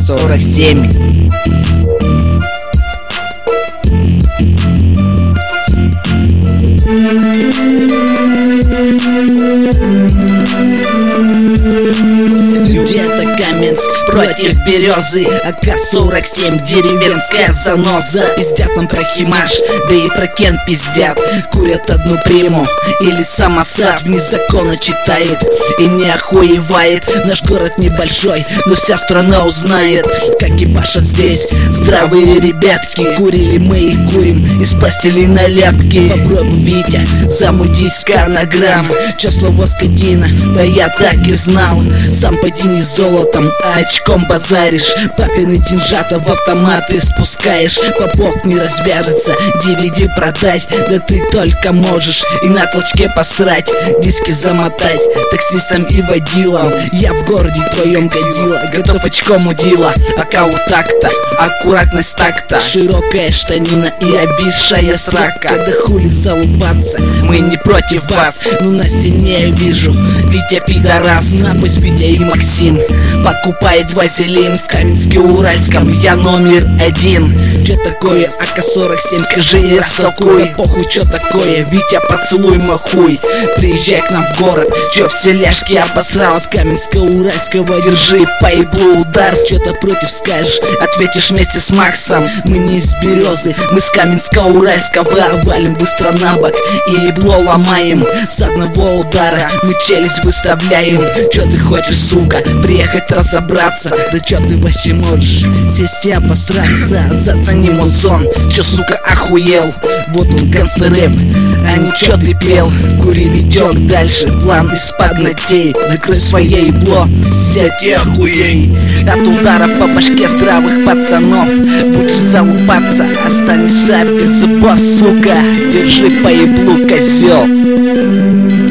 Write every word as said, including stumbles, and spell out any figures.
сорок семь. Где-то Каменск против Березы, А К сорок семь, деревенская заноза. Пиздят нам про Химаш, да и про Кен пиздят. Курят одну приму или самосад, вне закона читает и не охуевает. Наш город небольшой, но вся страна узнает, как ебашат здесь здравые ребятки. Курили мы и курим из пластилина ляпки. Попробуй, Витя, замутись карнограмм. Чё слово скотина, да я так и знал. Сам поди не золотом, а очком базаришь. Папины деньжата в автоматы спускаешь. Попок не развяжется, ди ви ди продать. Да ты только можешь и на толчке посрать, диски замотать таксистам и водилам. Я в городе твоем годила, готов очком удила. Ака вот так-то, аккуратность так-то. Широкая штанина и обвисшая срака. Да хули залупаться, мы не против вас. Но на стене я вижу Витя пидорас. На пусть Витя и Максим покупает вазелин. В Каменске-Уральском я номер один. Чё такое А К сорок семь, скажи и растолкуй. Похуй, чё такое, Витя, поцелуй мой хуй. Приезжай к нам в город, чё все ляжки обосрал. От Каменска-Уральского держи по еблу удар. Чё-то против скажешь, ответишь вместе с Максом. Мы не из Березы, мы с Каменска-Уральского. Валим быстро на бок и ебло ломаем. С одного удара мы челюсть выставляем. Чё ты хочешь, сука, приехать разобраться? Да чё ты вообще можешь сесть и обосраться? Зацени музон, чё, сука, охуел? Вот он гангстер-рэп, а не чё ты пел. Кури, ведёк дальше, план из-под ногтей. Закрой свое ебло, сядь и охуей. От удара по башке здравых пацанов будешь залупаться, останешься без зубов, сука. Держи по еблу, козёл.